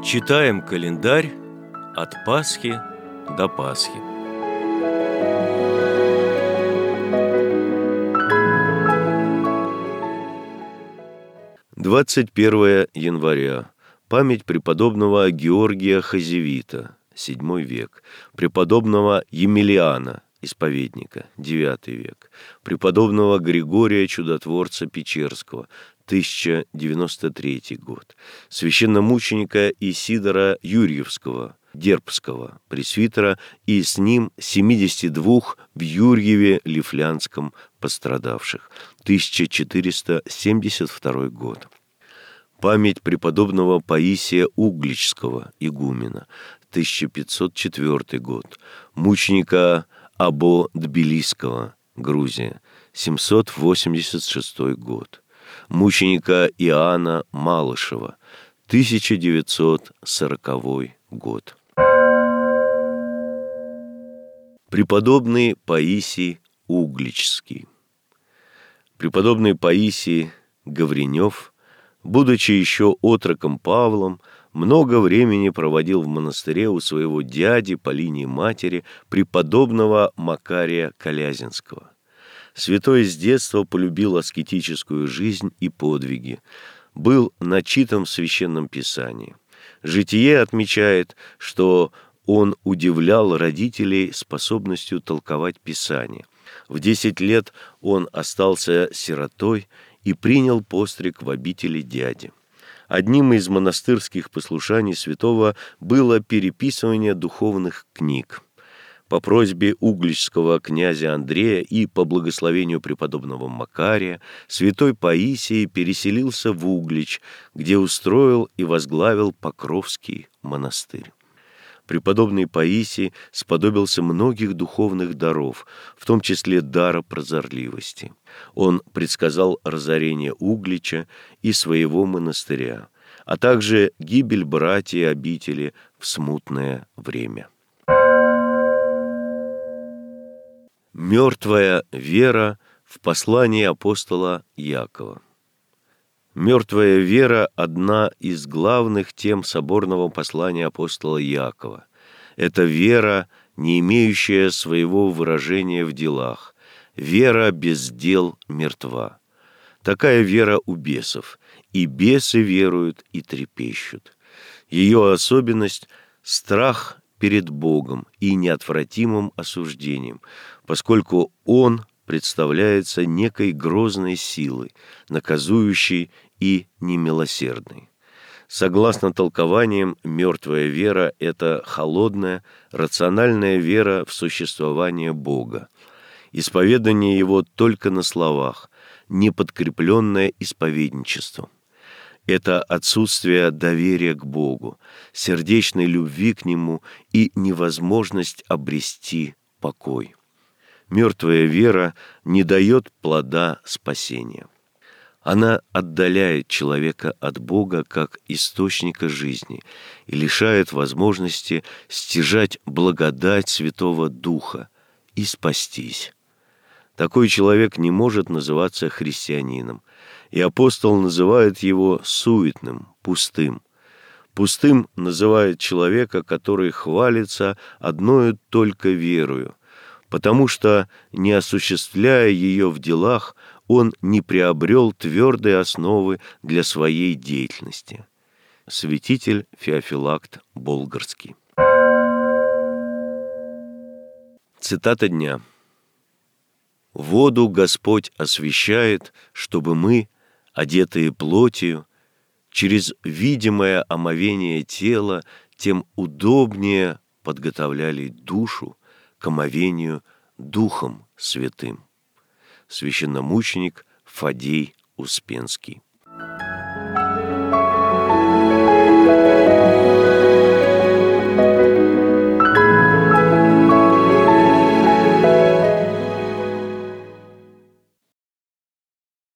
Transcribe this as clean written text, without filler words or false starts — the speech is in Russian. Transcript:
Читаем календарь от Пасхи до Пасхи. Двадцать 21 января. Память преподобного Георгия Хазевита, VII век, преподобного Емелиана, исповедника, IX век, преподобного Григория Чудотворца Печерского, 1093 год, священномученика Исидора Юрьевского, Дербского, пресвитера, и с ним 72 в Юрьеве Лифлянском пострадавших, 1472 год. Память преподобного Паисия Угличского, игумена, 1504 год, мученика Або-Тбилисского, Грузия, 786 год, мученика Иоанна Малышева, 1940 год. Преподобный Паисий Угличский. Преподобный Паисий Гавренев, будучи еще отроком Павлом, много времени проводил в монастыре у своего дяди по линии матери, преподобного Макария Колязинского. Святой с детства полюбил аскетическую жизнь и подвиги, был начитан в Священном Писании. Житие отмечает, что он удивлял родителей способностью толковать Писание. В 10 лет он остался сиротой и принял постриг в обители дяди. Одним из монастырских послушаний святого было переписывание духовных книг. По просьбе угличского князя Андрея и по благословению преподобного Макария святой Паисий переселился в Углич, где устроил и возглавил Покровский монастырь. Преподобный Паисий сподобился многих духовных даров, в том числе дара прозорливости. Он предсказал разорение Углича и своего монастыря, а также гибель братьев обители в смутное время. Мертвая вера в послании апостола Иакова. Мертвая вера – одна из главных тем соборного послания апостола Иакова. Это вера, не имеющая своего выражения в делах. Вера без дел мертва. Такая вера у бесов. И бесы веруют и трепещут. Ее особенность – страх перед Богом и неотвратимым осуждением, поскольку Он представляется некой грозной силой, наказующей и немилосердной. Согласно толкованиям, мертвая вера – это холодная, рациональная вера в существование Бога, исповедание Его только на словах, не подкрепленное исповедничеством. Это отсутствие доверия к Богу, сердечной любви к Нему и невозможность обрести покой. Мертвая вера не дает плода спасения. Она отдаляет человека от Бога как источника жизни и лишает возможности стяжать благодать Святого Духа и спастись. Такой человек не может называться христианином, и апостол называет его суетным, пустым. Пустым называет человека, который хвалится одною только верою, потому что, не осуществляя ее в делах, он не приобрел твердой основы для своей деятельности. Святитель Феофилакт Болгарский. Цитата дня. «Воду Господь освящает, чтобы мы, одетые плотью, через видимое омовение тела, тем удобнее подготовляли душу к омовению Духом Святым». Священномученик Фадей Успенский.